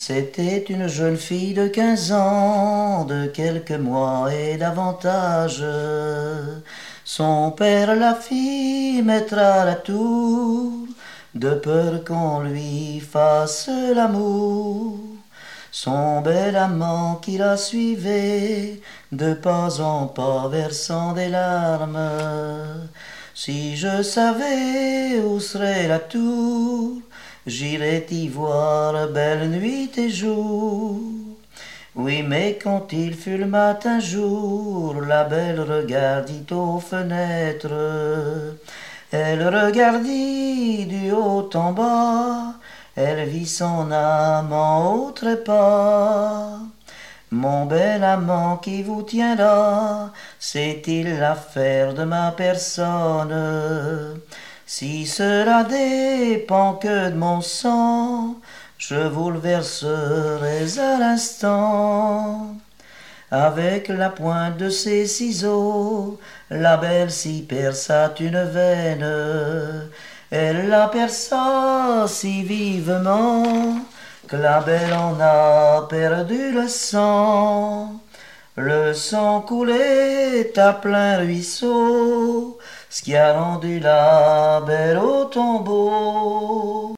C'était une jeune fille de 15 ans, de quelques mois et davantage. Son père la fit mettre à la tour, de peur qu'on lui fasse l'amour. Son bel amant qui la suivait, de pas en pas versant des larmes. Si je savais où serait la tour, j'irais t'y voir belle nuit et jour. Oui, mais quand il fut le matin jour, la belle regardit aux fenêtres. Elle regardit du haut en bas, elle vit son amant au trépas. Mon bel amant qui vous tient là, c'est-il l'affaire de ma personne? Si cela dépend que de mon sang, je vous le verserai à l'instant. Avec la pointe de ses ciseaux, la belle s'y perça une veine. Elle la perça si vivement que la belle en a perdu le sang coulait à plein ruisseau, ce qui a rendu la belle au tombeau.